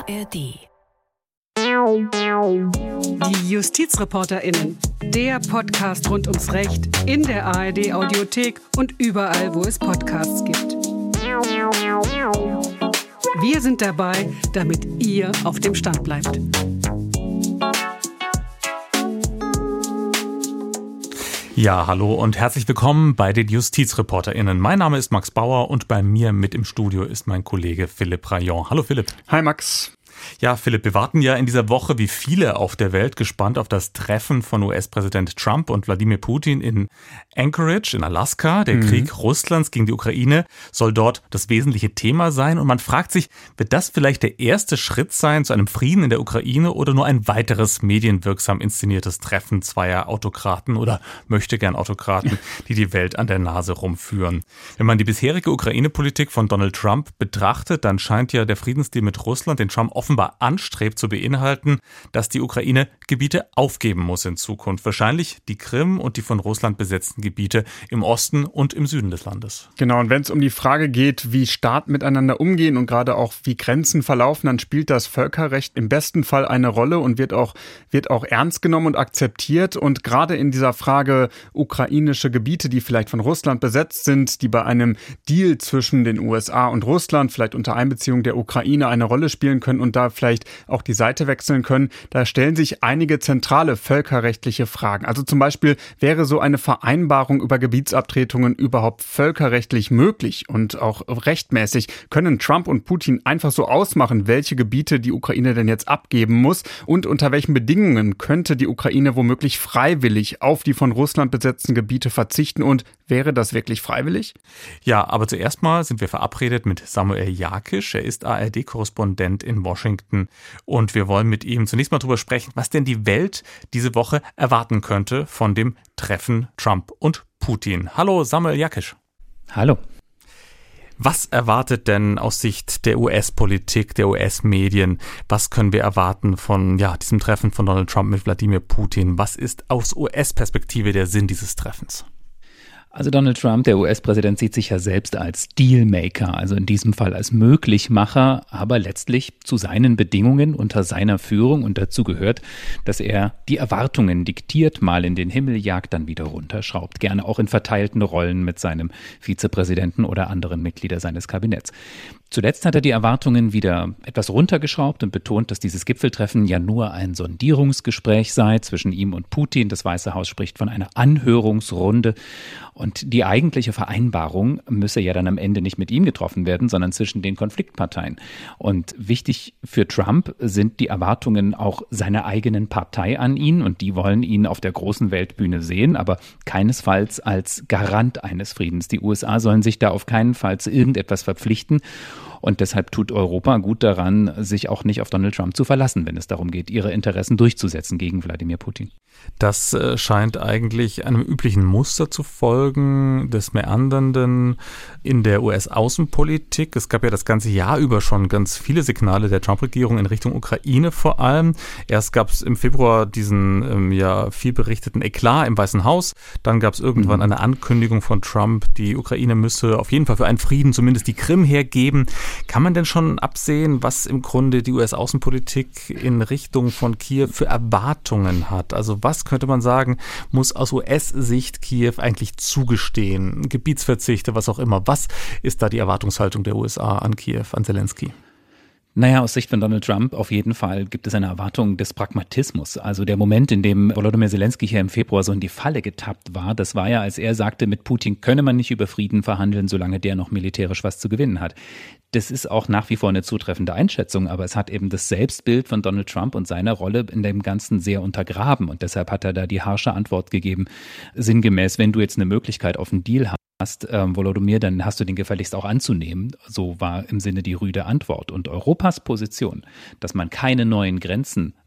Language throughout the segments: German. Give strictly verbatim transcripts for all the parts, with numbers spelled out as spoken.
A R D. Die JustizreporterInnen, der Podcast rund ums Recht in der A R D-Audiothek und überall, wo es Podcasts gibt. Wir sind dabei, damit ihr auf dem Stand bleibt. Ja, hallo und herzlich willkommen bei den JustizreporterInnen. Mein Name ist Max Bauer und bei mir mit im Studio ist mein Kollege Philipp Rayon. Hallo Philipp. Hi Max. Ja, Philipp, wir warten ja in dieser Woche wie viele auf der Welt gespannt auf das Treffen von U S-Präsident Trump und Wladimir Putin in Anchorage in Alaska. Der mhm. Krieg Russlands gegen die Ukraine soll dort das wesentliche Thema sein. Und man fragt sich, wird das vielleicht der erste Schritt sein zu einem Frieden in der Ukraine oder nur ein weiteres medienwirksam inszeniertes Treffen zweier Autokraten oder möchte gern Autokraten, die die Welt an der Nase rumführen? Wenn man die bisherige Ukraine-Politik von Donald Trump betrachtet, dann scheint ja der Friedensdeal mit Russland, den Trump offenbar anstrebt, zu beinhalten, dass die Ukraine Gebiete aufgeben muss in Zukunft. Wahrscheinlich die Krim und die von Russland besetzten Gebiete im Osten und im Süden des Landes. Genau, und wenn es um die Frage geht, wie Staaten miteinander umgehen und gerade auch wie Grenzen verlaufen, dann spielt das Völkerrecht im besten Fall eine Rolle und wird auch, wird auch ernst genommen und akzeptiert. Und gerade in dieser Frage ukrainische Gebiete, die vielleicht von Russland besetzt sind, die bei einem Deal zwischen den U S A und Russland, vielleicht unter Einbeziehung der Ukraine, eine Rolle spielen können und da vielleicht auch die Seite wechseln können, da stellen sich einige zentrale völkerrechtliche Fragen. Also zum Beispiel, wäre so eine Vereinbarung über Gebietsabtretungen überhaupt völkerrechtlich möglich und auch rechtmäßig? Können Trump und Putin einfach so ausmachen, welche Gebiete die Ukraine denn jetzt abgeben muss? Und unter welchen Bedingungen könnte die Ukraine womöglich freiwillig auf die von Russland besetzten Gebiete verzichten? Und wäre das wirklich freiwillig? Ja, aber zuerst mal sind wir verabredet mit Samuel Jakisch. Er ist A R D-Korrespondent in Washington. Und wir wollen mit ihm zunächst mal darüber sprechen, was denn die Welt diese Woche erwarten könnte von dem Treffen Trump und Putin. Hallo Samuel Jakisch. Hallo. Was erwartet denn aus Sicht der U S-Politik, der U S-Medien? Was können wir erwarten von ja, diesem Treffen von Donald Trump mit Wladimir Putin? Was ist aus U S-Perspektive der Sinn dieses Treffens? Also Donald Trump, der U S-Präsident, sieht sich ja selbst als Dealmaker, also in diesem Fall als Möglichmacher, aber letztlich zu seinen Bedingungen unter seiner Führung. Und dazu gehört, dass er die Erwartungen diktiert, mal in den Himmel jagt, dann wieder runterschraubt. Gerne auch in verteilten Rollen mit seinem Vizepräsidenten oder anderen Mitgliedern seines Kabinetts. Zuletzt hat er die Erwartungen wieder etwas runtergeschraubt und betont, dass dieses Gipfeltreffen ja nur ein Sondierungsgespräch sei zwischen ihm und Putin. Das Weiße Haus spricht von einer Anhörungsrunde. Und die eigentliche Vereinbarung müsse ja dann am Ende nicht mit ihm getroffen werden, sondern zwischen den Konfliktparteien. Und wichtig für Trump sind die Erwartungen auch seiner eigenen Partei an ihn. Und die wollen ihn auf der großen Weltbühne sehen, aber keinesfalls als Garant eines Friedens. Die U S A sollen sich da auf keinen Fall zu irgendetwas verpflichten. Und deshalb tut Europa gut daran, sich auch nicht auf Donald Trump zu verlassen, wenn es darum geht, ihre Interessen durchzusetzen gegen Wladimir Putin. Das äh, scheint eigentlich einem üblichen Muster zu folgen, des Meandernden in der U S-Außenpolitik. Es gab ja das ganze Jahr über schon ganz viele Signale der Trump-Regierung in Richtung Ukraine vor allem. Erst gab es im Februar diesen ähm, ja viel berichteten Eklat im Weißen Haus. Dann gab es irgendwann mhm. eine Ankündigung von Trump, die Ukraine müsse auf jeden Fall für einen Frieden zumindest die Krim hergeben. Kann man denn schon absehen, was im Grunde die U S-Außenpolitik in Richtung von Kiew für Erwartungen hat? Also was könnte man sagen, muss aus U S-Sicht Kiew eigentlich zugestehen? Gebietsverzichte, was auch immer. Was ist da die Erwartungshaltung der U S A an Kiew, an Zelensky? Naja, aus Sicht von Donald Trump auf jeden Fall gibt es eine Erwartung des Pragmatismus. Also der Moment, in dem Volodymyr Zelensky hier im Februar so in die Falle getappt war, das war ja, als er sagte, mit Putin könne man nicht über Frieden verhandeln, solange der noch militärisch was zu gewinnen hat. Das ist auch nach wie vor eine zutreffende Einschätzung, aber es hat eben das Selbstbild von Donald Trump und seiner Rolle in dem Ganzen sehr untergraben. Und deshalb hat er da die harsche Antwort gegeben, sinngemäß, wenn du jetzt eine Möglichkeit auf einen Deal hast, hast, ähm, Volodymyr, dann hast du den gefälligst auch anzunehmen. So war im Sinne die rüde Antwort. Und Europas Position, dass man keine neuen Grenzen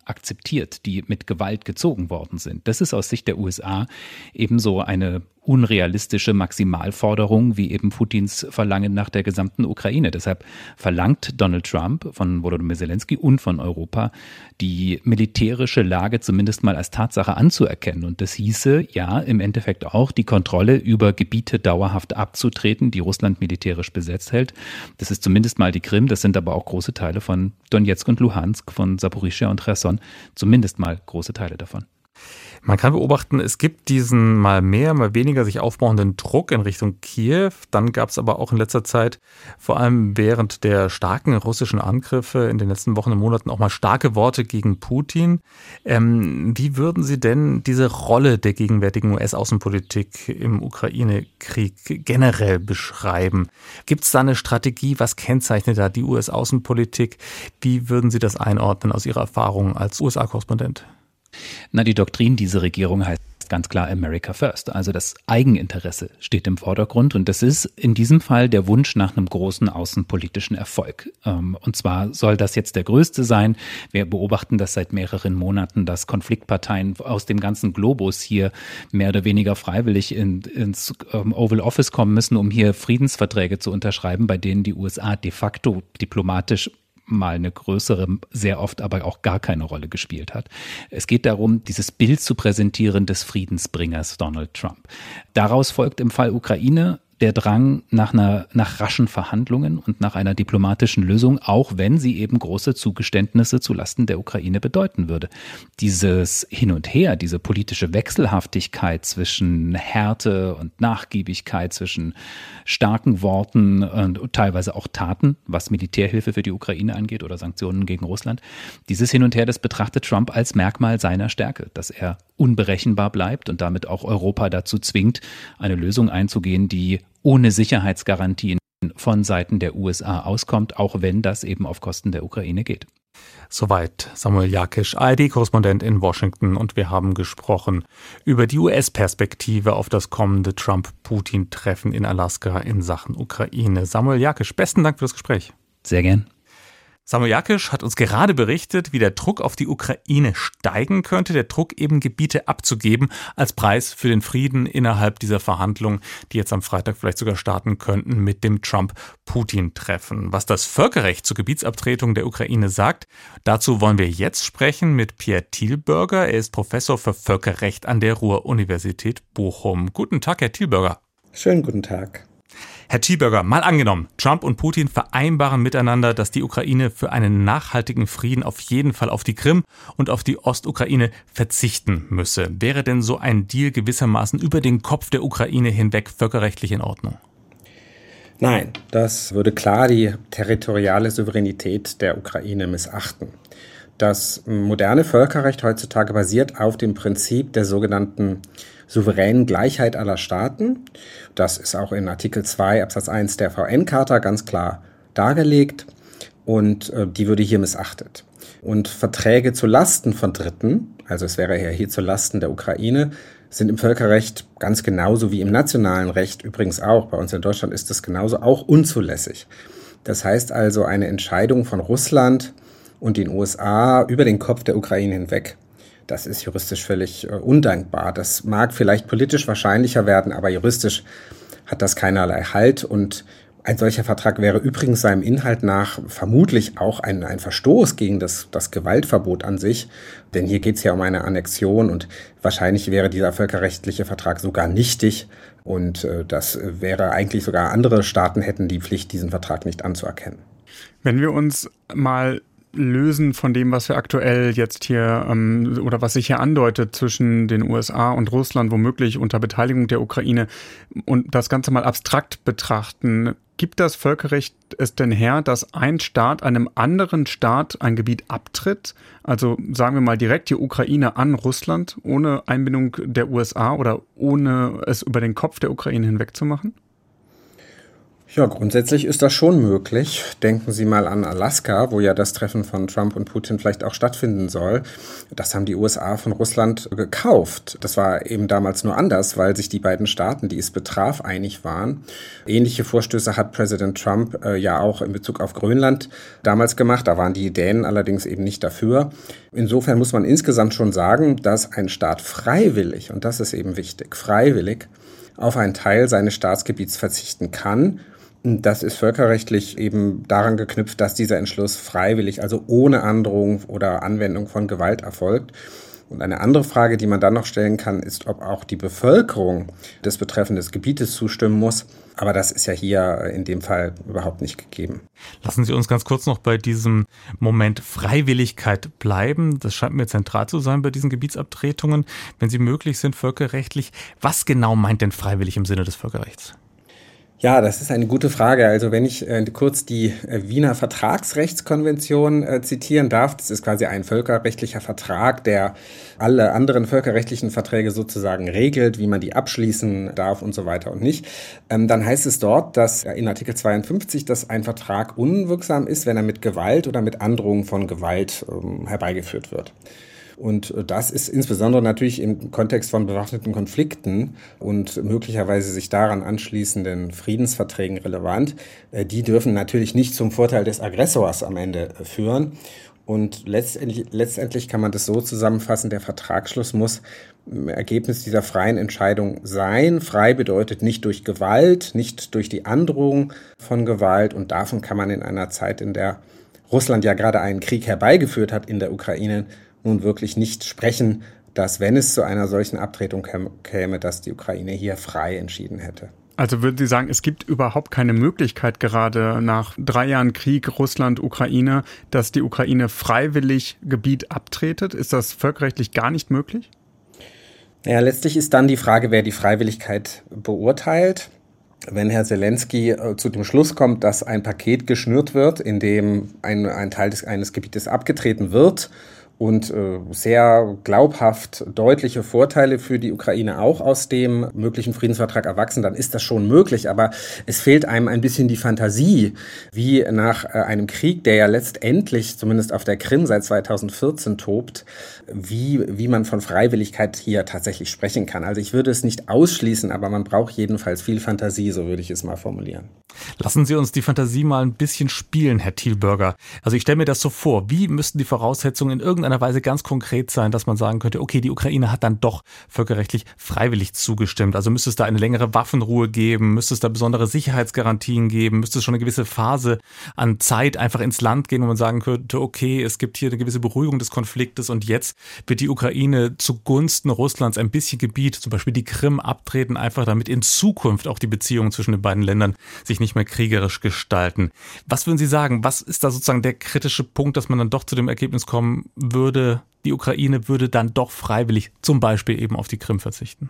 akzeptiert, die mit Gewalt gezogen worden sind. Das ist aus Sicht der U S A ebenso eine unrealistische Maximalforderung wie eben Putins Verlangen nach der gesamten Ukraine. Deshalb verlangt Donald Trump von Volodymyr Zelensky und von Europa, die militärische Lage zumindest mal als Tatsache anzuerkennen. Und das hieße ja im Endeffekt auch, die Kontrolle über Gebiete dauerhaft abzutreten, die Russland militärisch besetzt hält. Das ist zumindest mal die Krim, das sind aber auch große Teile von Donetsk und Luhansk, von Saporischschja und Cherson, zumindest mal große Teile davon. Man kann beobachten, es gibt diesen mal mehr, mal weniger sich aufbauenden Druck in Richtung Kiew. Dann gab es aber auch in letzter Zeit, vor allem während der starken russischen Angriffe in den letzten Wochen und Monaten, auch mal starke Worte gegen Putin. Ähm, wie würden Sie denn diese Rolle der gegenwärtigen U S-Außenpolitik im Ukraine-Krieg generell beschreiben? Gibt es da eine Strategie? Was kennzeichnet da die U S-Außenpolitik? Wie würden Sie das einordnen aus Ihrer Erfahrung als U S A-Korrespondent? Na, die Doktrin dieser Regierung heißt ganz klar America First. Also das Eigeninteresse steht im Vordergrund und das ist in diesem Fall der Wunsch nach einem großen außenpolitischen Erfolg. Und zwar soll das jetzt der größte sein. Wir beobachten das seit mehreren Monaten, dass Konfliktparteien aus dem ganzen Globus hier mehr oder weniger freiwillig in, ins Oval Office kommen müssen, um hier Friedensverträge zu unterschreiben, bei denen die U S A de facto diplomatisch mal eine größere, sehr oft aber auch gar keine Rolle gespielt hat. Es geht darum, dieses Bild zu präsentieren des Friedensbringers Donald Trump. Daraus folgt im Fall Ukraine der Drang nach einer, nach raschen Verhandlungen und nach einer diplomatischen Lösung, auch wenn sie eben große Zugeständnisse zulasten der Ukraine bedeuten würde. Dieses Hin und Her, diese politische Wechselhaftigkeit zwischen Härte und Nachgiebigkeit, zwischen starken Worten und teilweise auch Taten, was Militärhilfe für die Ukraine angeht oder Sanktionen gegen Russland, dieses Hin und Her, das betrachtet Trump als Merkmal seiner Stärke, dass er unberechenbar bleibt und damit auch Europa dazu zwingt, eine Lösung einzugehen, die ohne Sicherheitsgarantien von Seiten der U S A auskommt, auch wenn das eben auf Kosten der Ukraine geht. Soweit Samuel Jakisch, A R D-Korrespondent in Washington, und wir haben gesprochen über die U S-Perspektive auf das kommende Trump-Putin-Treffen in Alaska in Sachen Ukraine. Samuel Jakisch, besten Dank für das Gespräch. Sehr gern. Samuel Jakisch hat uns gerade berichtet, wie der Druck auf die Ukraine steigen könnte, der Druck eben Gebiete abzugeben als Preis für den Frieden innerhalb dieser Verhandlungen, die jetzt am Freitag vielleicht sogar starten könnten mit dem Trump-Putin-Treffen. Was das Völkerrecht zur Gebietsabtretung der Ukraine sagt, dazu wollen wir jetzt sprechen mit Pierre Thielberger. Er ist Professor für Völkerrecht an der Ruhr-Universität Bochum. Guten Tag, Herr Thielberger. Schönen guten Tag. Herr Thielberger, mal angenommen, Trump und Putin vereinbaren miteinander, dass die Ukraine für einen nachhaltigen Frieden auf jeden Fall auf die Krim und auf die Ostukraine verzichten müsse. Wäre denn so ein Deal gewissermaßen über den Kopf der Ukraine hinweg völkerrechtlich in Ordnung? Nein, das würde klar die territoriale Souveränität der Ukraine missachten. Das moderne Völkerrecht heutzutage basiert auf dem Prinzip der sogenannten souveränen Gleichheit aller Staaten. Das ist auch in Artikel zwei Absatz eins der V N-Charta ganz klar dargelegt und äh, die würde hier missachtet. Und Verträge zu Lasten von Dritten, also es wäre ja hier zu Lasten der Ukraine, sind im Völkerrecht ganz genauso wie im nationalen Recht übrigens auch, bei uns in Deutschland ist das genauso, auch unzulässig. Das heißt also, eine Entscheidung von Russland und den U S A über den Kopf der Ukraine hinweg, das ist juristisch völlig äh, undankbar. Das mag vielleicht politisch wahrscheinlicher werden, aber juristisch hat das keinerlei Halt. Und ein solcher Vertrag wäre übrigens seinem Inhalt nach vermutlich auch ein, ein Verstoß gegen das, das Gewaltverbot an sich. Denn hier geht es ja um eine Annexion und wahrscheinlich wäre dieser völkerrechtliche Vertrag sogar nichtig. Und äh, das wäre eigentlich sogar andere Staaten hätten die Pflicht, diesen Vertrag nicht anzuerkennen. Wenn wir uns mal lösen von dem, was wir aktuell jetzt hier ähm, oder was sich hier andeutet zwischen den U S A und Russland, womöglich unter Beteiligung der Ukraine, und das Ganze mal abstrakt betrachten. Gibt das Völkerrecht es denn her, dass ein Staat einem anderen Staat ein Gebiet abtritt? Also sagen wir mal direkt die Ukraine an Russland, ohne Einbindung der U S A oder ohne es über den Kopf der Ukraine hinweg zu machen? Ja, grundsätzlich ist das schon möglich. Denken Sie mal an Alaska, wo ja das Treffen von Trump und Putin vielleicht auch stattfinden soll. Das haben die U S A von Russland gekauft. Das war eben damals nur anders, weil sich die beiden Staaten, die es betraf, einig waren. Ähnliche Vorstöße hat Präsident Trump äh, ja auch in Bezug auf Grönland damals gemacht. Da waren die Dänen allerdings eben nicht dafür. Insofern muss man insgesamt schon sagen, dass ein Staat freiwillig, und das ist eben wichtig, freiwillig auf einen Teil seines Staatsgebiets verzichten kann. Das ist völkerrechtlich eben daran geknüpft, dass dieser Entschluss freiwillig, also ohne Androhung oder Anwendung von Gewalt erfolgt. Und eine andere Frage, die man dann noch stellen kann, ist, ob auch die Bevölkerung des betreffenden Gebietes zustimmen muss. Aber das ist ja hier in dem Fall überhaupt nicht gegeben. Lassen Sie uns ganz kurz noch bei diesem Moment Freiwilligkeit bleiben. Das scheint mir zentral zu sein bei diesen Gebietsabtretungen, wenn sie möglich sind völkerrechtlich. Was genau meint denn freiwillig im Sinne des Völkerrechts? Ja, das ist eine gute Frage. Also wenn ich äh, kurz die äh, Wiener Vertragsrechtskonvention äh, zitieren darf, das ist quasi ein völkerrechtlicher Vertrag, der alle anderen völkerrechtlichen Verträge sozusagen regelt, wie man die abschließen darf und so weiter und nicht. Ähm, dann heißt es dort, dass äh, in Artikel zweiundfünfzig, dass ein Vertrag unwirksam ist, wenn er mit Gewalt oder mit Androhung von Gewalt ähm, herbeigeführt wird. Und das ist insbesondere natürlich im Kontext von bewaffneten Konflikten und möglicherweise sich daran anschließenden Friedensverträgen relevant. Die dürfen natürlich nicht zum Vorteil des Aggressors am Ende führen. Und letztendlich, letztendlich kann man das so zusammenfassen, der Vertragsschluss muss Ergebnis dieser freien Entscheidung sein. Frei bedeutet nicht durch Gewalt, nicht durch die Androhung von Gewalt. Und davon kann man in einer Zeit, in der Russland ja gerade einen Krieg herbeigeführt hat in der Ukraine, nun wirklich nicht sprechen, dass, wenn es zu einer solchen Abtretung käme, dass die Ukraine hier frei entschieden hätte. Also würden Sie sagen, es gibt überhaupt keine Möglichkeit gerade nach drei Jahren Krieg Russland-Ukraine, dass die Ukraine freiwillig Gebiet abtretet? Ist das völkerrechtlich gar nicht möglich? Ja, letztlich ist dann die Frage, wer die Freiwilligkeit beurteilt. Wenn Herr Zelensky äh, zu dem Schluss kommt, dass ein Paket geschnürt wird, in dem ein, ein Teil des, eines Gebietes abgetreten wird, und äh, sehr glaubhaft deutliche Vorteile für die Ukraine auch aus dem möglichen Friedensvertrag erwachsen, dann ist das schon möglich. Aber es fehlt einem ein bisschen die Fantasie, wie nach äh, einem Krieg, der ja letztendlich, zumindest auf der Krim seit zweitausendvierzehn tobt, wie, wie man von Freiwilligkeit hier tatsächlich sprechen kann. Also ich würde es nicht ausschließen, aber man braucht jedenfalls viel Fantasie, so würde ich es mal formulieren. Lassen Sie uns die Fantasie mal ein bisschen spielen, Herr Thielberger. Also ich stelle mir das so vor, wie müssten die Voraussetzungen in irgendeiner Weise ganz konkret sein, dass man sagen könnte, okay, die Ukraine hat dann doch völkerrechtlich freiwillig zugestimmt. Also müsste es da eine längere Waffenruhe geben, müsste es da besondere Sicherheitsgarantien geben, müsste es schon eine gewisse Phase an Zeit einfach ins Land gehen, wo man sagen könnte, okay, es gibt hier eine gewisse Beruhigung des Konfliktes und jetzt wird die Ukraine zugunsten Russlands ein bisschen Gebiet, zum Beispiel die Krim, abtreten, einfach damit in Zukunft auch die Beziehungen zwischen den beiden Ländern sich nicht mehr kriegerisch gestalten. Was würden Sie sagen, was ist da sozusagen der kritische Punkt, dass man dann doch zu dem Ergebnis kommen würde, die Ukraine würde dann doch freiwillig zum Beispiel eben auf die Krim verzichten?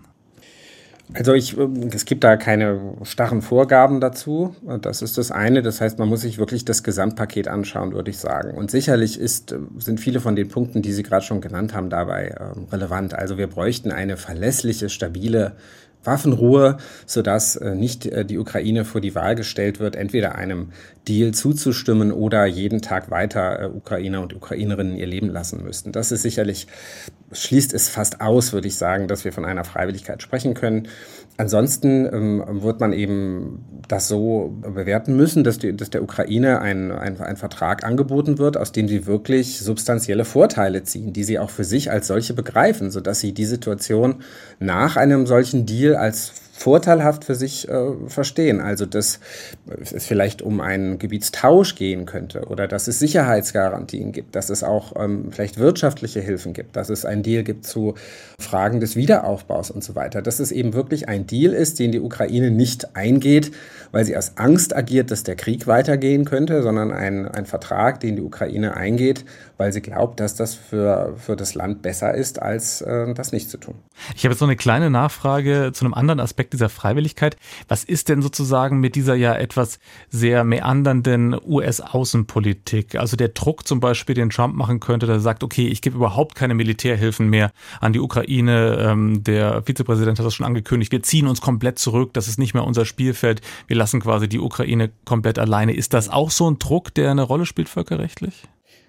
Also ich, es gibt da keine starren Vorgaben dazu. Das ist das eine. Das heißt, man muss sich wirklich das Gesamtpaket anschauen, würde ich sagen. Und sicherlich ist, sind viele von den Punkten, die Sie gerade schon genannt haben, dabei relevant. Also wir bräuchten eine verlässliche, stabile Waffenruhe, sodass äh, nicht äh, die Ukraine vor die Wahl gestellt wird, entweder einem Deal zuzustimmen oder jeden Tag weiter äh, Ukrainer und Ukrainerinnen ihr Leben lassen müssten. Das ist sicherlich, schließt es fast aus, würde ich sagen, dass wir von einer Freiwilligkeit sprechen können. Ansonsten ähm, wird man eben das so bewerten müssen, dass, die, dass der Ukraine ein, ein, ein Vertrag angeboten wird, aus dem sie wirklich substanzielle Vorteile ziehen, die sie auch für sich als solche begreifen, sodass sie die Situation nach einem solchen Deal als vorteilhaft für sich äh, verstehen. Also, dass es vielleicht um einen Gebietstausch gehen könnte oder dass es Sicherheitsgarantien gibt, dass es auch ähm, vielleicht wirtschaftliche Hilfen gibt, dass es einen Deal gibt zu Fragen des Wiederaufbaus und so weiter. Dass es eben wirklich ein Deal ist, den die Ukraine nicht eingeht, weil sie aus Angst agiert, dass der Krieg weitergehen könnte, sondern ein, ein Vertrag, den die Ukraine eingeht, weil sie glaubt, dass das für, für das Land besser ist, als äh, das nicht zu tun. Ich habe jetzt noch eine kleine Nachfrage zu einem anderen Aspekt Aspekt dieser Freiwilligkeit. Was ist denn sozusagen mit dieser ja etwas sehr meandernden U S-Außenpolitik? Also der Druck zum Beispiel, den Trump machen könnte, der sagt, okay, ich gebe überhaupt keine Militärhilfen mehr an die Ukraine. Ähm, der Vizepräsident hat das schon angekündigt. Wir ziehen uns komplett zurück. Das ist nicht mehr unser Spielfeld. Wir lassen quasi die Ukraine komplett alleine. Ist das auch so ein Druck, der eine Rolle spielt völkerrechtlich?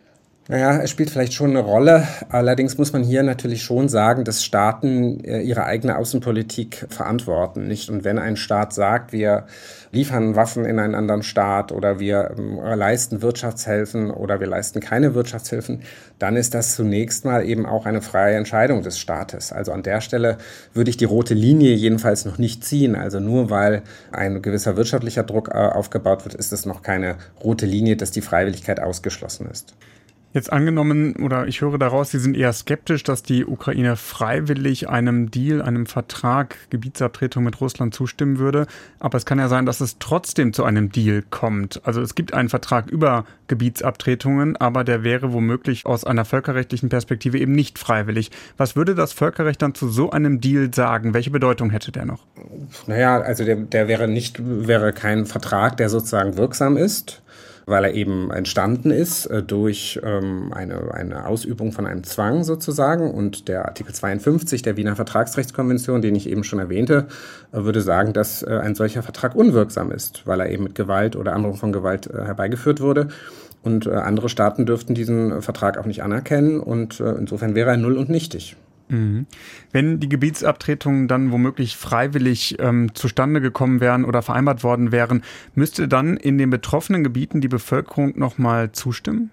Naja, es spielt vielleicht schon eine Rolle. Allerdings muss man hier natürlich schon sagen, dass Staaten ihre eigene Außenpolitik verantworten, nicht? Und wenn ein Staat sagt, wir liefern Waffen in einen anderen Staat oder wir leisten Wirtschaftshilfen oder wir leisten keine Wirtschaftshilfen, dann ist das zunächst mal eben auch eine freie Entscheidung des Staates. Also an der Stelle würde ich die rote Linie jedenfalls noch nicht ziehen. Also nur weil ein gewisser wirtschaftlicher Druck aufgebaut wird, ist es noch keine rote Linie, dass die Freiwilligkeit ausgeschlossen ist. Jetzt angenommen, oder ich höre daraus, Sie sind eher skeptisch, dass die Ukraine freiwillig einem Deal, einem Vertrag, Gebietsabtretung mit Russland zustimmen würde. Aber es kann ja sein, dass es trotzdem zu einem Deal kommt. Also es gibt einen Vertrag über Gebietsabtretungen, aber der wäre womöglich aus einer völkerrechtlichen Perspektive eben nicht freiwillig. Was würde das Völkerrecht dann zu so einem Deal sagen? Welche Bedeutung hätte der noch? Naja, also der, der wäre nicht, wäre kein Vertrag, der sozusagen wirksam ist, weil er eben entstanden ist äh, durch ähm, eine, eine Ausübung von einem Zwang sozusagen. Und der Artikel zweiundfünfzig der Wiener Vertragsrechtskonvention, den ich eben schon erwähnte, äh, würde sagen, dass äh, ein solcher Vertrag unwirksam ist, weil er eben mit Gewalt oder Androhung von Gewalt äh, herbeigeführt wurde. Und äh, andere Staaten dürften diesen äh, Vertrag auch nicht anerkennen. Und äh, insofern wäre er null und nichtig. Mhm. Wenn die Gebietsabtretungen dann womöglich freiwillig ähm, zustande gekommen wären oder vereinbart worden wären, müsste dann in den betroffenen Gebieten die Bevölkerung nochmal zustimmen?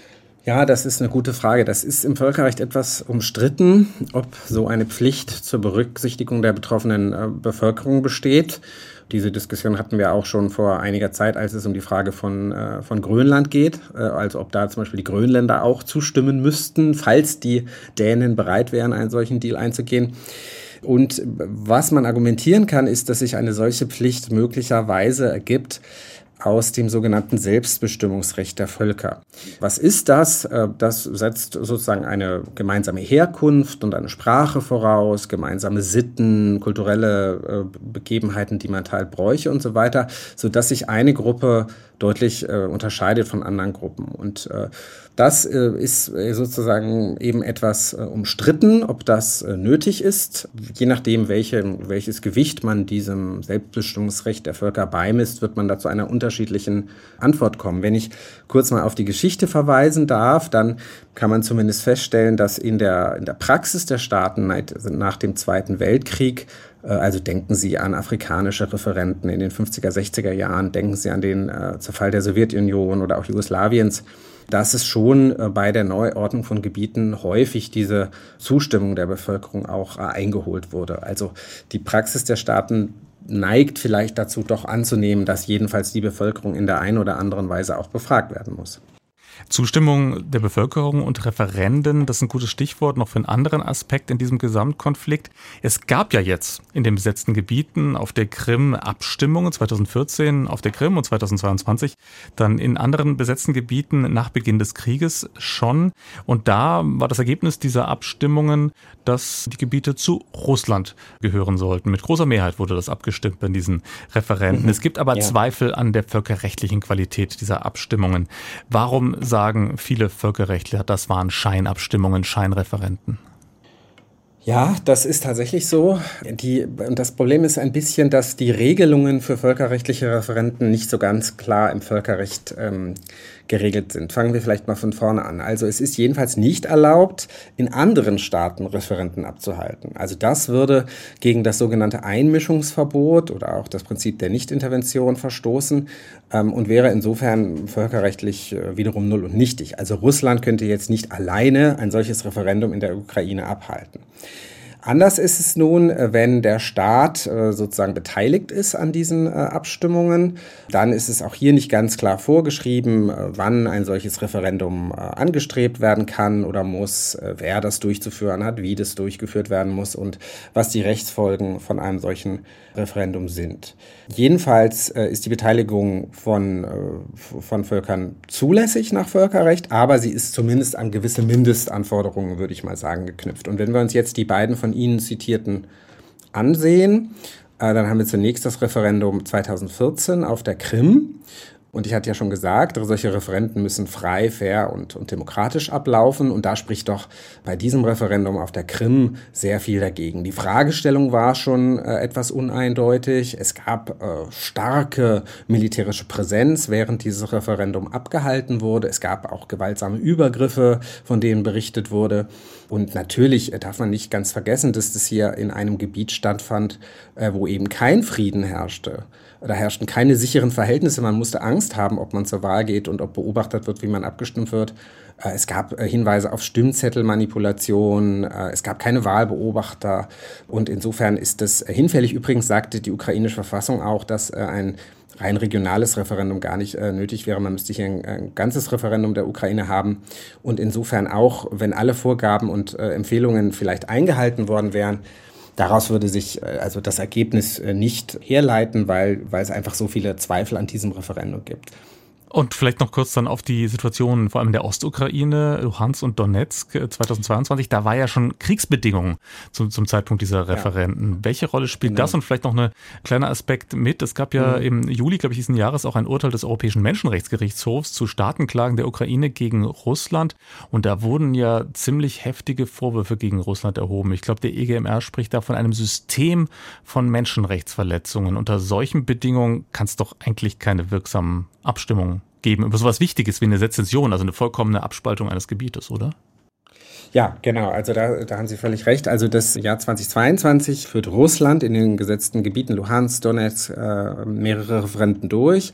Ja, das ist eine gute Frage. Das ist im Völkerrecht etwas umstritten, ob so eine Pflicht zur Berücksichtigung der betroffenen äh, Bevölkerung besteht. Diese Diskussion hatten wir auch schon vor einiger Zeit, als es um die Frage von, äh, von Grönland geht. Äh, also ob da zum Beispiel die Grönländer auch zustimmen müssten, falls die Dänen bereit wären, einen solchen Deal einzugehen. Und was man argumentieren kann, ist, dass sich eine solche Pflicht möglicherweise ergibt aus dem sogenannten Selbstbestimmungsrecht der Völker. Was ist das? Das setzt sozusagen eine gemeinsame Herkunft und eine Sprache voraus, gemeinsame Sitten, kulturelle Begebenheiten, die man teilt, Bräuche und so weiter, sodass sich eine Gruppe deutlich äh, unterscheidet von anderen Gruppen. Und äh, das äh, ist äh, sozusagen eben etwas äh, umstritten, ob das äh, nötig ist. Je nachdem, welche, welches Gewicht man diesem Selbstbestimmungsrecht der Völker beimisst, wird man da zu einer unterschiedlichen Antwort kommen. Wenn ich kurz mal auf die Geschichte verweisen darf, dann kann man zumindest feststellen, dass in der, in der Praxis der Staaten nach dem Zweiten Weltkrieg, also denken Sie an afrikanische Referenden in den fünfziger, sechziger Jahren, denken Sie an den äh, Zerfall der Sowjetunion oder auch Jugoslawiens, dass es schon äh, bei der Neuordnung von Gebieten häufig diese Zustimmung der Bevölkerung auch äh, eingeholt wurde. Also die Praxis der Staaten neigt vielleicht dazu, doch anzunehmen, dass jedenfalls die Bevölkerung in der einen oder anderen Weise auch befragt werden muss. Zustimmung der Bevölkerung und Referenden, das ist ein gutes Stichwort noch für einen anderen Aspekt in diesem Gesamtkonflikt. Es gab ja jetzt in den besetzten Gebieten auf der Krim Abstimmungen, zweitausendvierzehn auf der Krim und zweitausendzweiundzwanzig dann in anderen besetzten Gebieten nach Beginn des Krieges schon. Und da war das Ergebnis dieser Abstimmungen, dass die Gebiete zu Russland gehören sollten. Mit großer Mehrheit wurde das abgestimmt bei diesen Referenden. Mhm. Es gibt aber ja. Zweifel an der völkerrechtlichen Qualität dieser Abstimmungen. Warum sagen viele Völkerrechtler, das waren Scheinabstimmungen, Scheinreferenden? Ja, das ist tatsächlich so. Die, und das Problem ist ein bisschen, dass die Regelungen für völkerrechtliche Referenden nicht so ganz klar im Völkerrecht ähm, geregelt sind. Fangen wir vielleicht mal von vorne an. Also es ist jedenfalls nicht erlaubt, in anderen Staaten Referenden abzuhalten. Also das würde gegen das sogenannte Einmischungsverbot oder auch das Prinzip der Nichtintervention verstoßen ähm, und wäre insofern völkerrechtlich äh, wiederum null und nichtig. Also Russland könnte jetzt nicht alleine ein solches Referendum in der Ukraine abhalten. Anders ist es nun, wenn der Staat äh, sozusagen beteiligt ist an diesen äh, Abstimmungen. Dann ist es auch hier nicht ganz klar vorgeschrieben, äh, wann ein solches Referendum äh, angestrebt werden kann oder muss, äh, wer das durchzuführen hat, wie das durchgeführt werden muss und was die Rechtsfolgen von einem solchen Referendum sind. Jedenfalls äh, ist die Beteiligung von, äh, von Völkern zulässig nach Völkerrecht, aber sie ist zumindest an gewisse Mindestanforderungen, würde ich mal sagen, geknüpft. Und wenn wir uns jetzt die beiden von Ihnen zitierten ansehen, Dann haben wir zunächst das Referendum zweitausendvierzehn auf der Krim. Und ich hatte ja schon gesagt, solche Referenden müssen frei, fair und, und demokratisch ablaufen. Und da spricht doch bei diesem Referendum auf der Krim sehr viel dagegen. Die Fragestellung war schon äh, etwas uneindeutig. Es gab äh, starke militärische Präsenz, während dieses Referendum abgehalten wurde. Es gab auch gewaltsame Übergriffe, von denen berichtet wurde. Und natürlich darf man nicht ganz vergessen, dass das hier in einem Gebiet stattfand, äh, wo eben kein Frieden herrschte. Da herrschten keine sicheren Verhältnisse. Man musste Angst haben, ob man zur Wahl geht und ob beobachtet wird, wie man abgestimmt wird. Es gab Hinweise auf Stimmzettelmanipulation. Es gab keine Wahlbeobachter. Und insofern ist das hinfällig. Übrigens sagte die ukrainische Verfassung auch, dass ein rein regionales Referendum gar nicht äh, nötig wäre. Man müsste hier ein, ein ganzes Referendum der Ukraine haben. Und insofern auch, wenn alle Vorgaben und äh, Empfehlungen vielleicht eingehalten worden wären, daraus würde sich äh, also das Ergebnis äh, nicht herleiten, weil, weil es einfach so viele Zweifel an diesem Referendum gibt. Und vielleicht noch kurz dann auf die Situation vor allem in der Ostukraine, Luhansk und Donetsk zweitausendzweiundzwanzig. Da war ja schon Kriegsbedingungen zum, zum Zeitpunkt dieser Referenden. Ja. Welche Rolle spielt genau. das? Und vielleicht noch ein kleiner Aspekt mit. Es gab ja mhm. im Juli, glaube ich, diesen Jahres auch ein Urteil des Europäischen Menschenrechtsgerichtshofs zu Staatenklagen der Ukraine gegen Russland. Und da wurden ja ziemlich heftige Vorwürfe gegen Russland erhoben. Ich glaube, der E G M R spricht da von einem System von Menschenrechtsverletzungen. Unter solchen Bedingungen kann es doch eigentlich keine wirksamen Abstimmungen geben über sowas Wichtiges wie eine Sezession, also eine vollkommene Abspaltung eines Gebietes, oder? Ja, genau. Also da, da haben Sie völlig recht. Also das Jahr zweitausendzweiundzwanzig führt Russland in den gesetzten Gebieten Luhansk, Donetsk äh, mehrere Referenden durch.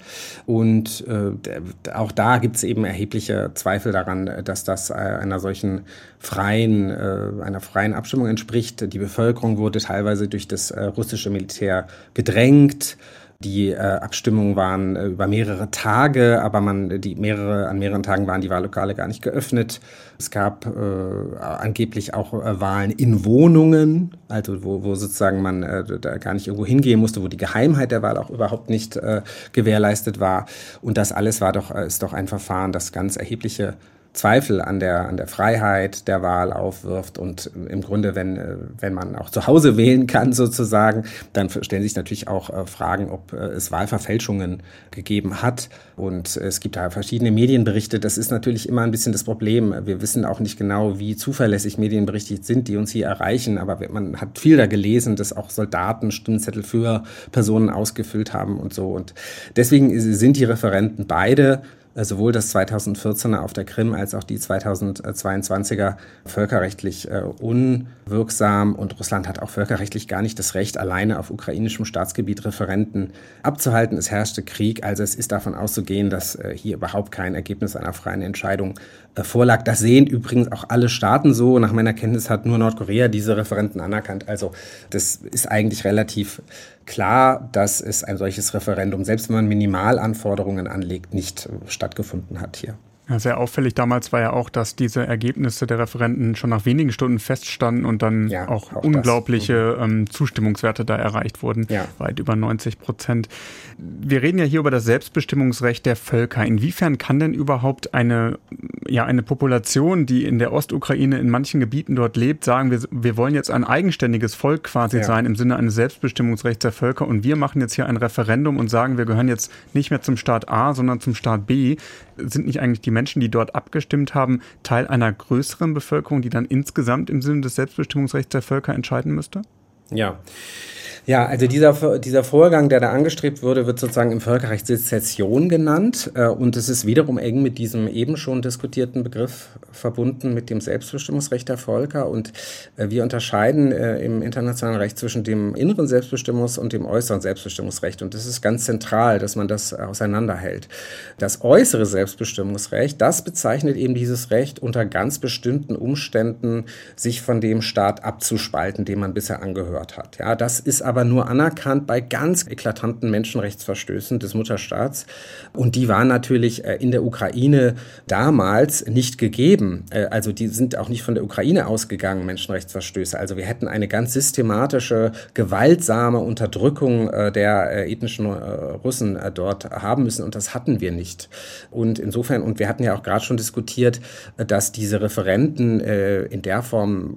Und äh, auch da gibt es eben erhebliche Zweifel daran, dass das äh, einer solchen freien, äh, einer freien Abstimmung entspricht. Die Bevölkerung wurde teilweise durch das äh, russische Militär gedrängt. Die äh, Abstimmungen waren äh, über mehrere Tage, aber man, die mehrere, an mehreren Tagen waren die Wahllokale gar nicht geöffnet. Es gab äh, angeblich auch äh, Wahlen in Wohnungen, also wo, wo sozusagen man äh, da gar nicht irgendwo hingehen musste, wo die Geheimheit der Wahl auch überhaupt nicht äh, gewährleistet war. Und das alles war doch, ist doch ein Verfahren, das ganz erhebliche Zweifel an der, an der Freiheit der Wahl aufwirft. Und im Grunde, wenn, wenn man auch zu Hause wählen kann sozusagen, dann stellen sich natürlich auch äh, Fragen, ob äh, es Wahlverfälschungen gegeben hat. Und es gibt da verschiedene Medienberichte. Das ist natürlich immer ein bisschen das Problem. Wir wissen auch nicht genau, wie zuverlässig Medienberichte sind, die uns hier erreichen. Aber man hat viel da gelesen, dass auch Soldaten Stimmzettel für Personen ausgefüllt haben und so. Und deswegen sind die Referenden beide, sowohl das zweitausendvierzehner auf der Krim als auch die zweitausendzweiundzwanziger völkerrechtlich äh, unwirksam. Und Russland hat auch völkerrechtlich gar nicht das Recht, alleine auf ukrainischem Staatsgebiet Referenden abzuhalten. Es herrschte Krieg, also es ist davon auszugehen, dass äh, hier überhaupt kein Ergebnis einer freien Entscheidung äh, vorlag. Das sehen übrigens auch alle Staaten so. Nach meiner Kenntnis hat nur Nordkorea diese Referenden anerkannt. Also das ist eigentlich relativ klar, dass es ein solches Referendum, selbst wenn man Minimalanforderungen anlegt, nicht stattgefunden hat hier. Ja, sehr auffällig damals war ja auch, dass diese Ergebnisse der Referenden schon nach wenigen Stunden feststanden und dann ja, auch, auch unglaubliche ähm, Zustimmungswerte da erreicht wurden, ja. Weit über neunzig Prozent. Wir reden ja hier über das Selbstbestimmungsrecht der Völker. Inwiefern kann denn überhaupt eine, ja, eine Population, die in der Ostukraine in manchen Gebieten dort lebt, sagen, wir, wir wollen jetzt ein eigenständiges Volk quasi ja. sein im Sinne eines Selbstbestimmungsrechts der Völker und wir machen jetzt hier ein Referendum und sagen, wir gehören jetzt nicht mehr zum Staat A, sondern zum Staat B. Sind nicht eigentlich die Menschen, die dort abgestimmt haben, Teil einer größeren Bevölkerung, die dann insgesamt im Sinne des Selbstbestimmungsrechts der Völker entscheiden müsste? Ja. Ja, also dieser, dieser Vorgang, der da angestrebt wurde, wird sozusagen im Völkerrecht Sezession genannt. Und es ist wiederum eng mit diesem eben schon diskutierten Begriff verbunden, mit dem Selbstbestimmungsrecht der Völker. Und wir unterscheiden im internationalen Recht zwischen dem inneren Selbstbestimmungs- und dem äußeren Selbstbestimmungsrecht. Und das ist ganz zentral, dass man das auseinanderhält. Das äußere Selbstbestimmungsrecht, das bezeichnet eben dieses Recht, unter ganz bestimmten Umständen sich von dem Staat abzuspalten, dem man bisher angehört hat. Ja, das ist aber nur anerkannt bei ganz eklatanten Menschenrechtsverstößen des Mutterstaats. Und die waren natürlich in der Ukraine damals nicht gegeben. Also die sind auch nicht von der Ukraine ausgegangen, Menschenrechtsverstöße. Also wir hätten eine ganz systematische, gewaltsame Unterdrückung der ethnischen Russen dort haben müssen. Und das hatten wir nicht. Und insofern, und wir hatten ja auch gerade schon diskutiert, dass diese Referenden in der Form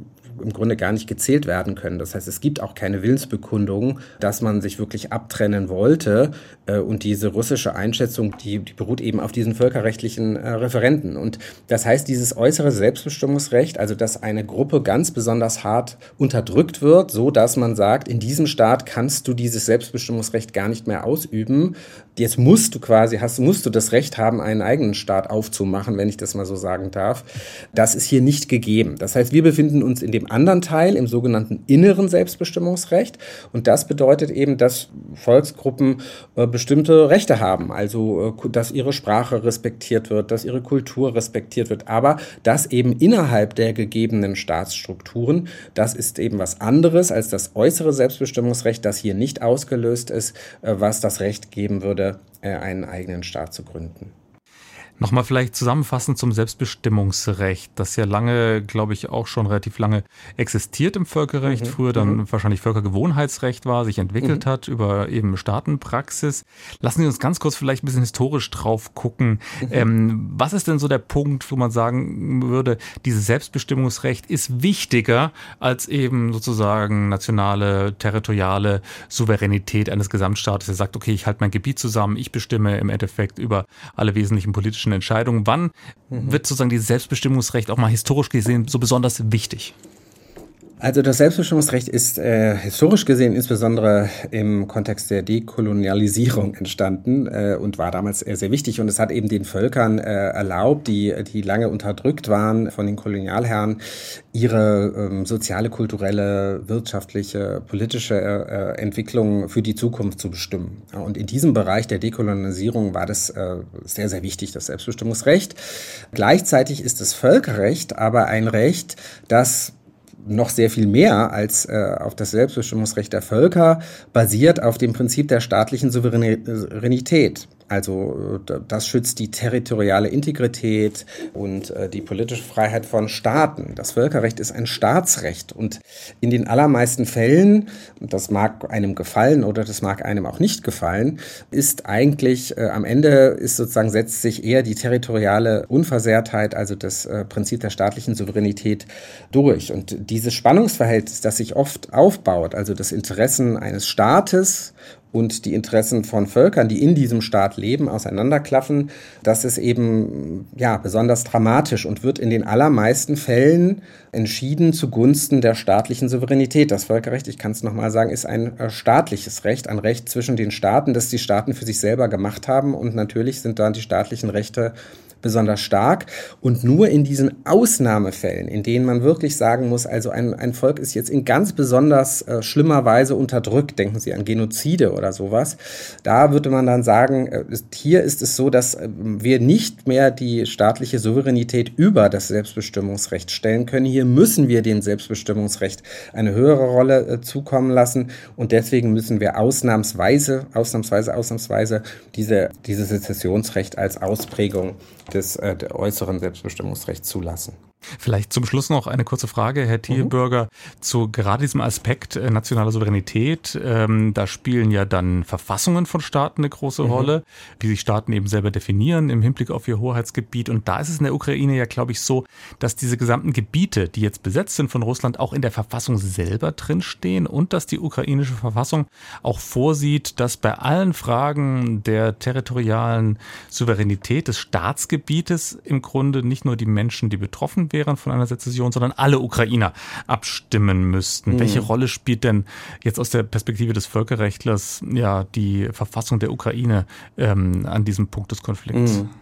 im Grunde gar nicht gezählt werden können. Das heißt, es gibt auch keine Willensbekundung, dass man sich wirklich abtrennen wollte. Und diese russische Einschätzung, die, die beruht eben auf diesen völkerrechtlichen äh, Referenten. Und das heißt, dieses äußere Selbstbestimmungsrecht, also dass eine Gruppe ganz besonders hart unterdrückt wird, so dass man sagt, in diesem Staat kannst du dieses Selbstbestimmungsrecht gar nicht mehr ausüben. Jetzt musst du quasi, hast, musst du das Recht haben, einen eigenen Staat aufzumachen, wenn ich das mal so sagen darf. Das ist hier nicht gegeben. Das heißt, wir befinden uns in dem anderen Teil, im sogenannten inneren Selbstbestimmungsrecht. Und das bedeutet eben, dass Volksgruppen äh, bestimmte Rechte haben. Also, äh, dass ihre Sprache respektiert wird, dass ihre Kultur respektiert wird. Aber das eben innerhalb der gegebenen Staatsstrukturen, das ist eben was anderes als das äußere Selbstbestimmungsrecht, das hier nicht ausgelöst ist, äh, was das Recht geben würde, äh, einen eigenen Staat zu gründen. Nochmal vielleicht zusammenfassend zum Selbstbestimmungsrecht, das ja lange, glaube ich, auch schon relativ lange existiert im Völkerrecht, mhm. früher dann mhm. wahrscheinlich Völkergewohnheitsrecht war, sich entwickelt mhm. hat über eben Staatenpraxis. Lassen Sie uns ganz kurz vielleicht ein bisschen historisch drauf gucken. Mhm. Ähm, was ist denn so der Punkt, wo man sagen würde, dieses Selbstbestimmungsrecht ist wichtiger als eben sozusagen nationale, territoriale Souveränität eines Gesamtstaates, der sagt, okay, ich halte mein Gebiet zusammen, ich bestimme im Endeffekt über alle wesentlichen politischen Entscheidungen. Wann mhm. wird sozusagen dieses Selbstbestimmungsrecht auch mal historisch gesehen so besonders wichtig? Also das Selbstbestimmungsrecht ist äh, historisch gesehen insbesondere im Kontext der Dekolonialisierung entstanden äh, und war damals äh, sehr wichtig. Und es hat eben den Völkern äh, erlaubt, die, die lange unterdrückt waren von den Kolonialherren, ihre ähm, soziale, kulturelle, wirtschaftliche, politische äh, Entwicklung für die Zukunft zu bestimmen. Und in diesem Bereich der Dekolonisierung war das äh, sehr, sehr wichtig, das Selbstbestimmungsrecht. Gleichzeitig ist das Völkerrecht aber ein Recht, das noch sehr viel mehr als äh, auf das Selbstbestimmungsrecht der Völker basiert auf dem Prinzip der staatlichen Souveränität. Also das schützt die territoriale Integrität und äh, die politische Freiheit von Staaten. Das Völkerrecht ist ein Staatsrecht und in den allermeisten Fällen, das mag einem gefallen oder das mag einem auch nicht gefallen, ist eigentlich äh, am Ende ist sozusagen setzt sich eher die territoriale Unversehrtheit, also das äh, Prinzip der staatlichen Souveränität durch. Und dieses Spannungsverhältnis, das sich oft aufbaut, also das Interessen eines Staates und die Interessen von Völkern, die in diesem Staat leben, auseinanderklaffen, das ist eben ja besonders dramatisch und wird in den allermeisten Fällen entschieden zugunsten der staatlichen Souveränität. Das Völkerrecht, ich kann es nochmal sagen, ist ein äh, staatliches Recht, ein Recht zwischen den Staaten, das die Staaten für sich selber gemacht haben. Und natürlich sind dann die staatlichen Rechte besonders stark. Und nur in diesen Ausnahmefällen, in denen man wirklich sagen muss, also ein, ein Volk ist jetzt in ganz besonders äh, schlimmer Weise unterdrückt, denken Sie an Genozide oder sowas, da würde man dann sagen, äh, ist, hier ist es so, dass äh, wir nicht mehr die staatliche Souveränität über das Selbstbestimmungsrecht stellen können. Hier müssen wir dem Selbstbestimmungsrecht eine höhere Rolle äh, zukommen lassen und deswegen müssen wir ausnahmsweise, ausnahmsweise, ausnahmsweise diese, dieses Sezessionsrecht als Ausprägung des äh, der äußeren Selbstbestimmungsrechts zulassen. Vielleicht zum Schluss noch eine kurze Frage, Herr Thielbürger, mhm. zu gerade diesem Aspekt äh, nationaler Souveränität. Ähm, da spielen ja dann Verfassungen von Staaten eine große mhm. Rolle, wie sich Staaten eben selber definieren im Hinblick auf ihr Hoheitsgebiet. Und da ist es in der Ukraine ja, glaube ich, so, dass diese gesamten Gebiete, die jetzt besetzt sind von Russland, auch in der Verfassung selber drinstehen und dass die ukrainische Verfassung auch vorsieht, dass bei allen Fragen der territorialen Souveränität des Staatsgebietes im Grunde nicht nur die Menschen, die betroffen wären von einer Sezession, sondern alle Ukrainer abstimmen müssten. Mhm. Welche Rolle spielt denn jetzt aus der Perspektive des Völkerrechtlers ja die Verfassung der Ukraine ähm, an diesem Punkt des Konflikts? Mhm.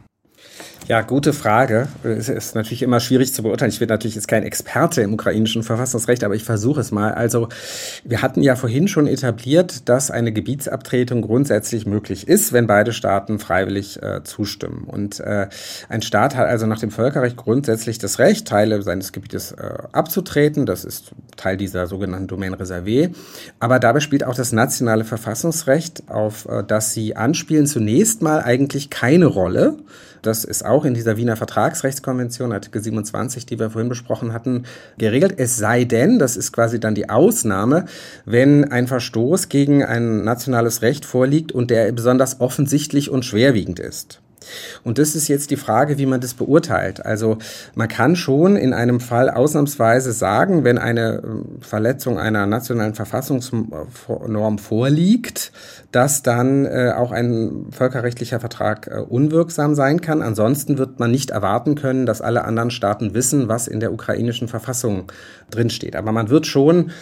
Ja, gute Frage. Es ist natürlich immer schwierig zu beurteilen. Ich bin natürlich jetzt kein Experte im ukrainischen Verfassungsrecht, aber ich versuche es mal. Also wir hatten ja vorhin schon etabliert, dass eine Gebietsabtretung grundsätzlich möglich ist, wenn beide Staaten freiwillig äh, zustimmen. Und äh, ein Staat hat also nach dem Völkerrecht grundsätzlich das Recht, Teile seines Gebietes äh, abzutreten. Das ist Teil dieser sogenannten Domaine réservée. Aber dabei spielt auch das nationale Verfassungsrecht, auf äh, das Sie anspielen, zunächst mal eigentlich keine Rolle. Das ist auch in dieser Wiener Vertragsrechtskonvention, Artikel siebenundzwanzig, die wir vorhin besprochen hatten, geregelt. Es sei denn, das ist quasi dann die Ausnahme, wenn ein Verstoß gegen ein nationales Recht vorliegt und der besonders offensichtlich und schwerwiegend ist. Und das ist jetzt die Frage, wie man das beurteilt. Also man kann schon in einem Fall ausnahmsweise sagen, wenn eine Verletzung einer nationalen Verfassungsnorm vorliegt, dass dann äh, auch ein völkerrechtlicher Vertrag äh, unwirksam sein kann. Ansonsten wird man nicht erwarten können, dass alle anderen Staaten wissen, was in der ukrainischen Verfassung drinsteht. Aber man wird schon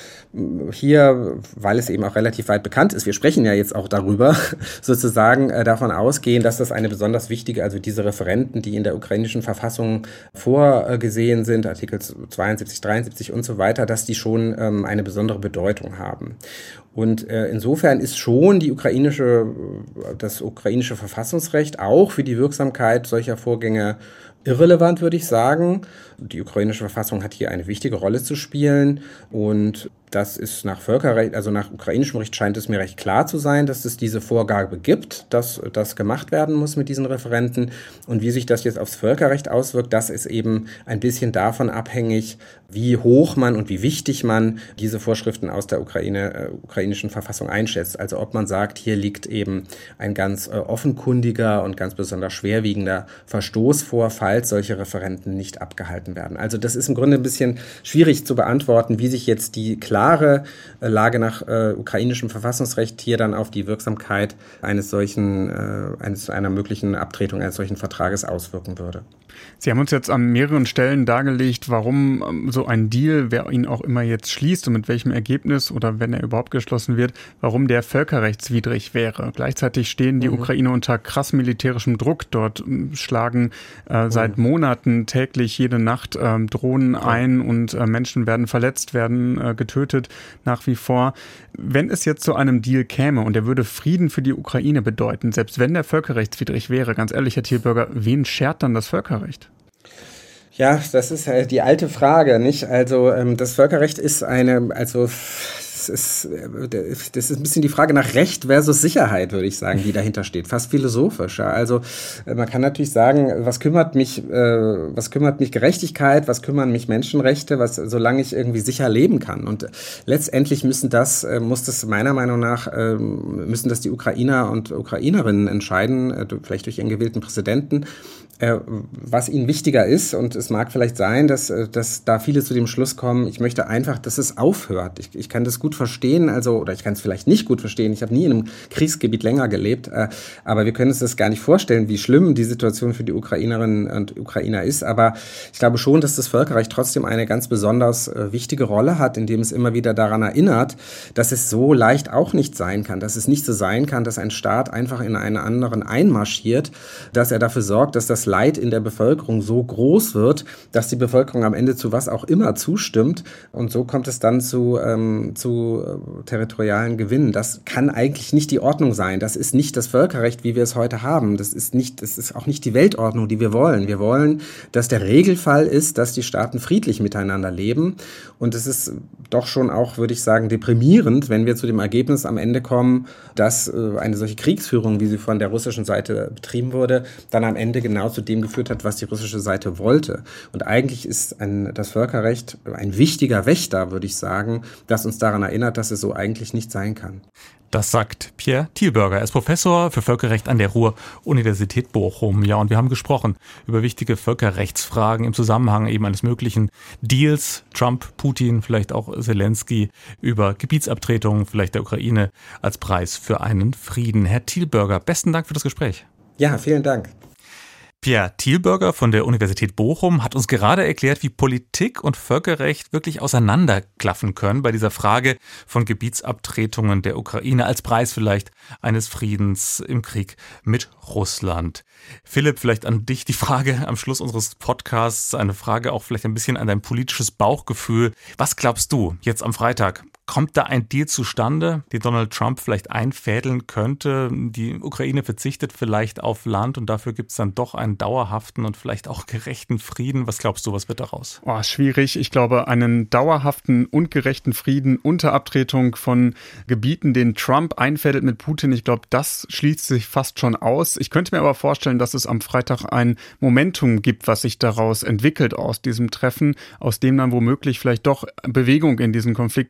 hier, weil es eben auch relativ weit bekannt ist, wir sprechen ja jetzt auch darüber, sozusagen äh, davon ausgehen, dass das eine besonders wichtige, also diese Referenten, die in der ukrainischen Verfassung vorgesehen sind, Artikel zweiundsiebzig, dreiundsiebzig und so weiter, dass die schon ähm, eine besondere Bedeutung haben. Und äh, insofern ist schon die ukrainische, das ukrainische Verfassungsrecht auch für die Wirksamkeit solcher Vorgänge irrelevant, würde ich sagen. Die ukrainische Verfassung hat hier eine wichtige Rolle zu spielen und das ist nach Völkerrecht, also nach ukrainischem Recht scheint es mir recht klar zu sein, dass es diese Vorgabe gibt, dass das gemacht werden muss mit diesen Referenten. Und wie sich das jetzt aufs Völkerrecht auswirkt, das ist eben ein bisschen davon abhängig, wie hoch man und wie wichtig man diese Vorschriften aus der Ukraine, äh, ukrainischen Verfassung einschätzt. Also ob man sagt, hier liegt eben ein ganz äh, offenkundiger und ganz besonders schwerwiegender Verstoß vor, falls solche Referenten nicht abgehalten werden. Also das ist im Grunde ein bisschen schwierig zu beantworten, wie sich jetzt die klare Lage nach äh, ukrainischem Verfassungsrecht hier dann auf die Wirksamkeit eines solchen, äh, eines, einer möglichen Abtretung eines solchen Vertrages auswirken würde. Sie haben uns jetzt an mehreren Stellen dargelegt, warum ähm, so ein Deal, wer ihn auch immer jetzt schließt und mit welchem Ergebnis oder wenn er überhaupt geschlossen wird, warum der völkerrechtswidrig wäre. Gleichzeitig stehen die mhm. Ukraine unter krass militärischem Druck. Dort äh, schlagen äh, mhm. seit Monaten täglich jede Nacht äh, Drohnen ja. ein und äh, Menschen werden verletzt, werden äh, getötet nach wie vor. Wenn es jetzt zu einem Deal käme und er würde Frieden für die Ukraine bedeuten, selbst wenn der völkerrechtswidrig wäre, ganz ehrlich, Herr Thielberger, wen schert dann das Völkerrecht? Ja, das ist halt die alte Frage, nicht? Also ähm, das Völkerrecht ist eine, also das ist, das ist ein bisschen die Frage nach Recht versus Sicherheit, würde ich sagen, die dahinter steht, fast philosophisch. Ja. Also man kann natürlich sagen, was kümmert mich, äh, was kümmert mich Gerechtigkeit, was kümmern mich Menschenrechte, was, solange ich irgendwie sicher leben kann. Und letztendlich müssen das, äh, muss das meiner Meinung nach, äh, müssen das die Ukrainer und Ukrainerinnen entscheiden, äh, vielleicht durch ihren gewählten Präsidenten, was ihnen wichtiger ist. Und es mag vielleicht sein, dass, dass da viele zu dem Schluss kommen, ich möchte einfach, dass es aufhört. Ich, ich kann das gut verstehen, also, oder ich kann es vielleicht nicht gut verstehen. Ich habe nie in einem Kriegsgebiet länger gelebt, aber wir können uns das gar nicht vorstellen, wie schlimm die Situation für die Ukrainerinnen und Ukrainer ist. Aber ich glaube schon, dass das Völkerrecht trotzdem eine ganz besonders wichtige Rolle hat, indem es immer wieder daran erinnert, dass es so leicht auch nicht sein kann, dass es nicht so sein kann, dass ein Staat einfach in einen anderen einmarschiert, dass er dafür sorgt, dass das Leid in der Bevölkerung so groß wird, dass die Bevölkerung am Ende zu was auch immer zustimmt. Und so kommt es dann zu, ähm, zu äh, territorialen Gewinnen. Das kann eigentlich nicht die Ordnung sein. Das ist nicht das Völkerrecht, wie wir es heute haben. Das ist nicht, das ist auch nicht die Weltordnung, die wir wollen. Wir wollen, dass der Regelfall ist, dass die Staaten friedlich miteinander leben. Und es ist doch schon auch, würde ich sagen, deprimierend, wenn wir zu dem Ergebnis am Ende kommen, dass äh, eine solche Kriegsführung, wie sie von der russischen Seite betrieben wurde, dann am Ende genau zu dem geführt hat, was die russische Seite wollte. Und eigentlich ist ein, das Völkerrecht ein wichtiger Wächter, würde ich sagen, das uns daran erinnert, dass es so eigentlich nicht sein kann. Das sagt Pierre Thielberger. Er ist Professor für Völkerrecht an der Ruhr-Universität Bochum. Ja, und wir haben gesprochen über wichtige Völkerrechtsfragen im Zusammenhang eben eines möglichen Deals. Trump, Putin, vielleicht auch Zelensky, über Gebietsabtretungen, vielleicht der Ukraine als Preis für einen Frieden. Herr Thielberger, besten Dank für das Gespräch. Ja, vielen Dank. Pierre Thielberger von der Universität Bochum hat uns gerade erklärt, wie Politik und Völkerrecht wirklich auseinanderklaffen können bei dieser Frage von Gebietsabtretungen der Ukraine als Preis vielleicht eines Friedens im Krieg mit Russland. Philipp, vielleicht an dich die Frage am Schluss unseres Podcasts, eine Frage auch vielleicht ein bisschen an dein politisches Bauchgefühl. Was glaubst du jetzt am Freitag? Kommt da ein Deal zustande, den Donald Trump vielleicht einfädeln könnte? Die Ukraine verzichtet vielleicht auf Land und dafür gibt es dann doch einen dauerhaften und vielleicht auch gerechten Frieden. Was glaubst du, was wird daraus? Oh, schwierig. Ich glaube, einen dauerhaften und gerechten Frieden unter Abtretung von Gebieten, den Trump einfädelt mit Putin, ich glaube, das schließt sich fast schon aus. Ich könnte mir aber vorstellen, dass es am Freitag ein Momentum gibt, was sich daraus entwickelt aus diesem Treffen, aus dem dann womöglich vielleicht doch Bewegung in diesen Konflikt kommen könnte,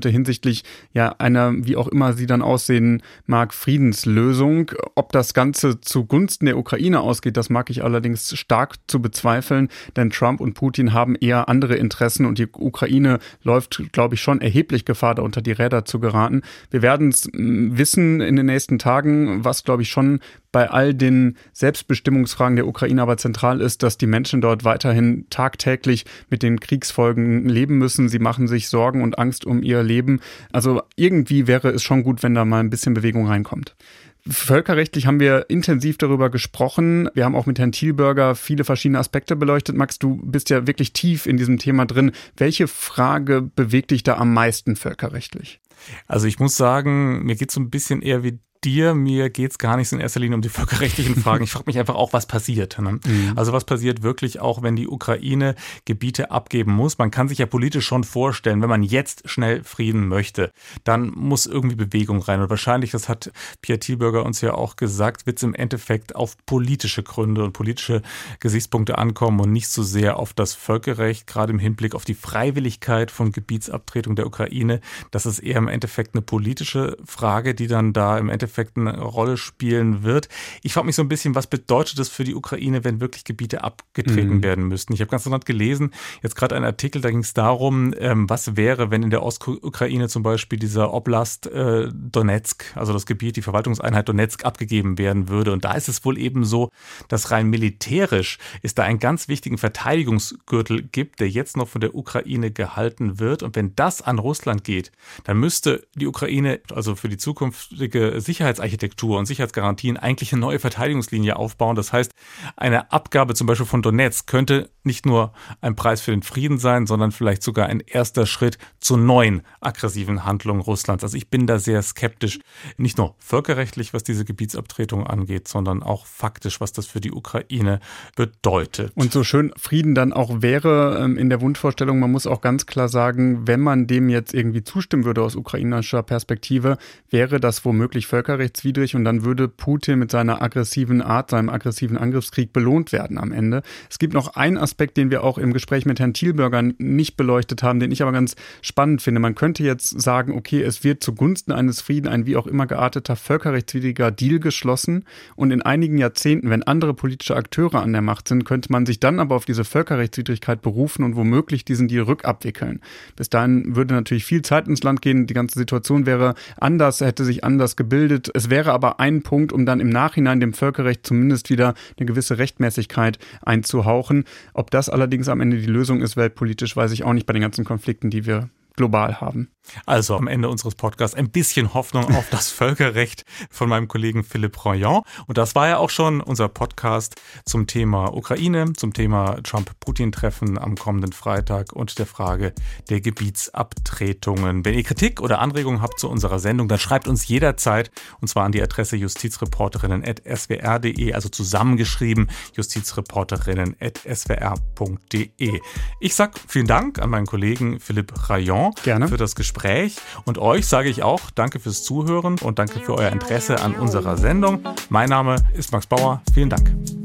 könnte hinsichtlich ja einer, wie auch immer sie dann aussehen mag, Friedenslösung. Ob das Ganze zugunsten der Ukraine ausgeht, das mag ich allerdings stark zu bezweifeln, denn Trump und Putin haben eher andere Interessen und die Ukraine läuft, glaube ich, schon erheblich Gefahr, da unter die Räder zu geraten. Wir werden es wissen in den nächsten Tagen, was, glaube ich, schon bei all den Selbstbestimmungsfragen der Ukraine aber zentral ist, dass die Menschen dort weiterhin tagtäglich mit den Kriegsfolgen leben müssen. Sie machen sich Sorgen und Angst um ihr Leben. Also irgendwie wäre es schon gut, wenn da mal ein bisschen Bewegung reinkommt. Völkerrechtlich haben wir intensiv darüber gesprochen. Wir haben auch mit Herrn Thielberger viele verschiedene Aspekte beleuchtet. Max, du bist ja wirklich tief in diesem Thema drin. Welche Frage bewegt dich da am meisten völkerrechtlich? Also ich muss sagen, mir geht es so ein bisschen eher wie dir, mir geht's gar nicht so in erster Linie um die völkerrechtlichen Fragen. Ich frage mich einfach auch, was passiert. Ne? Mhm. Also was passiert wirklich auch, wenn die Ukraine Gebiete abgeben muss? Man kann sich ja politisch schon vorstellen, wenn man jetzt schnell Frieden möchte, dann muss irgendwie Bewegung rein. Und wahrscheinlich, das hat Pierre Thielberger uns ja auch gesagt, wird es im Endeffekt auf politische Gründe und politische Gesichtspunkte ankommen und nicht so sehr auf das Völkerrecht, gerade im Hinblick auf die Freiwilligkeit von Gebietsabtretung der Ukraine. Das ist eher im Endeffekt eine politische Frage, die dann da im Endeffekt eine Rolle spielen wird. Ich frage mich so ein bisschen, was bedeutet das für die Ukraine, wenn wirklich Gebiete abgetreten mhm. werden müssten? Ich habe ganz interessant gelesen, jetzt gerade einen Artikel, da ging es darum, ähm, was wäre, wenn in der Ostukraine zum Beispiel dieser Oblast äh, Donetsk, also das Gebiet, die Verwaltungseinheit Donetsk abgegeben werden würde. Und da ist es wohl eben so, dass rein militärisch es da einen ganz wichtigen Verteidigungsgürtel gibt, der jetzt noch von der Ukraine gehalten wird. Und wenn das an Russland geht, dann müsste die Ukraine also für die zukünftige Sicherheit Sicherheitsarchitektur und Sicherheitsgarantien eigentlich eine neue Verteidigungslinie aufbauen. Das heißt, eine Abgabe zum Beispiel von Donetsk könnte nicht nur ein Preis für den Frieden sein, sondern vielleicht sogar ein erster Schritt zu neuen aggressiven Handlungen Russlands. Also ich bin da sehr skeptisch, nicht nur völkerrechtlich, was diese Gebietsabtretung angeht, sondern auch faktisch, was das für die Ukraine bedeutet. Und so schön Frieden dann auch wäre in der Wunschvorstellung, man muss auch ganz klar sagen, wenn man dem jetzt irgendwie zustimmen würde aus ukrainischer Perspektive, wäre das womöglich völkerrechtlich rechtswidrig und dann würde Putin mit seiner aggressiven Art, seinem aggressiven Angriffskrieg belohnt werden am Ende. Es gibt noch einen Aspekt, den wir auch im Gespräch mit Herrn Thielberger nicht beleuchtet haben, den ich aber ganz spannend finde. Man könnte jetzt sagen, okay, es wird zugunsten eines Frieden ein wie auch immer gearteter völkerrechtswidriger Deal geschlossen und in einigen Jahrzehnten, wenn andere politische Akteure an der Macht sind, könnte man sich dann aber auf diese Völkerrechtswidrigkeit berufen und womöglich diesen Deal rückabwickeln. Bis dahin würde natürlich viel Zeit ins Land gehen, die ganze Situation wäre anders, hätte sich anders gebildet. Es wäre aber ein Punkt, um dann im Nachhinein dem Völkerrecht zumindest wieder eine gewisse Rechtmäßigkeit einzuhauchen. Ob das allerdings am Ende die Lösung ist, weltpolitisch, weiß ich auch nicht bei den ganzen Konflikten, die wir global haben. Also am Ende unseres Podcasts ein bisschen Hoffnung auf das Völkerrecht von meinem Kollegen Philippe Royan. Und das war ja auch schon unser Podcast zum Thema Ukraine, zum Thema Trump-Putin-Treffen am kommenden Freitag und der Frage der Gebietsabtretungen. Wenn ihr Kritik oder Anregungen habt zu unserer Sendung, dann schreibt uns jederzeit, und zwar an die Adresse justizreporterinnen at s w r punkt d e, also zusammengeschrieben justizreporterinnen at s w r punkt d e. Ich sag vielen Dank an meinen Kollegen Philippe Royan Gerne. Für das Gespräch. Und euch sage ich auch danke fürs Zuhören und danke für euer Interesse an unserer Sendung. Mein Name ist Max Bauer. Vielen Dank.